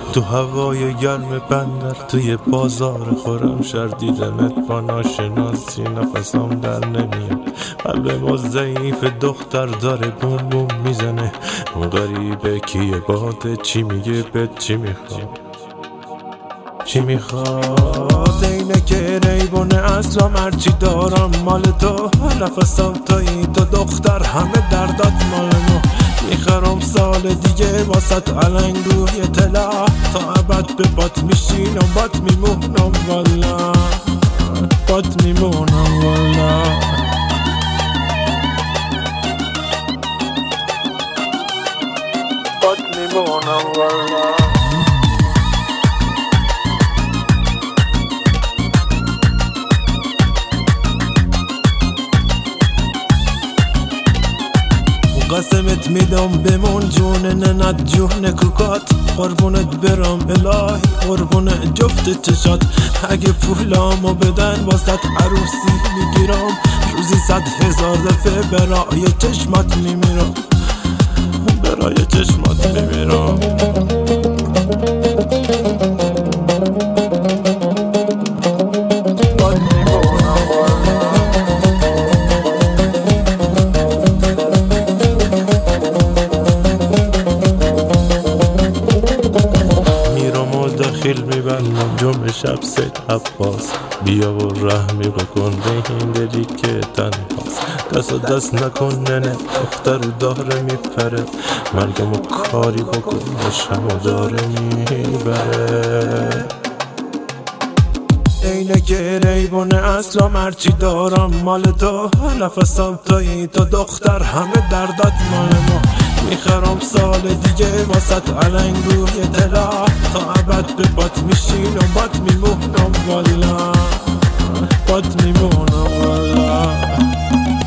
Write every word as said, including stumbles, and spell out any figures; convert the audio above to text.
تو هوای گرم بندر توی بازار خورم شهر دیدمت با ناشناسی نفسم در نمیاد. قلب ما ضعیف دختر داره بوم بوم میزنه. اون غریبه کیه باده چی میگه بهت چی میخواد چی میخواد اینه که ریبونه اصلا هرچی دارم مال تو. نفسم توی تو دختر همه دردات مال ما. میخرم سال دیگه واسط علنگ روی طلا تا ابد به بات میشینم بات میمونم والا بات میمونم والا بات میمونم والا. قسمت میدم بمون جون ننت جون کوکات. قربونت برم الهی قربون جفت چشات. اگه پولامو بدن واسط عروسی میگیرم روزی صد هزار دفعه برای چشمات میمیرم برای چشمات میمیرم. داخل میبندم جمعه شب سید عباس. بیا و رحمی بکن به این دلی که تنهاست. دست و دست نکن ننه دختر داره میپره. مرگمو کاری بکن عشقمو داره میبره. اینه که ریبونه اصلا هرچی دارم مال تو. نفسم توی تو دختر همه دردات مال ما. میخرم سال دیگه واسط علنگ روی طلا تا ابد به بات میشینم بات میمونم والا بات میمونم والا.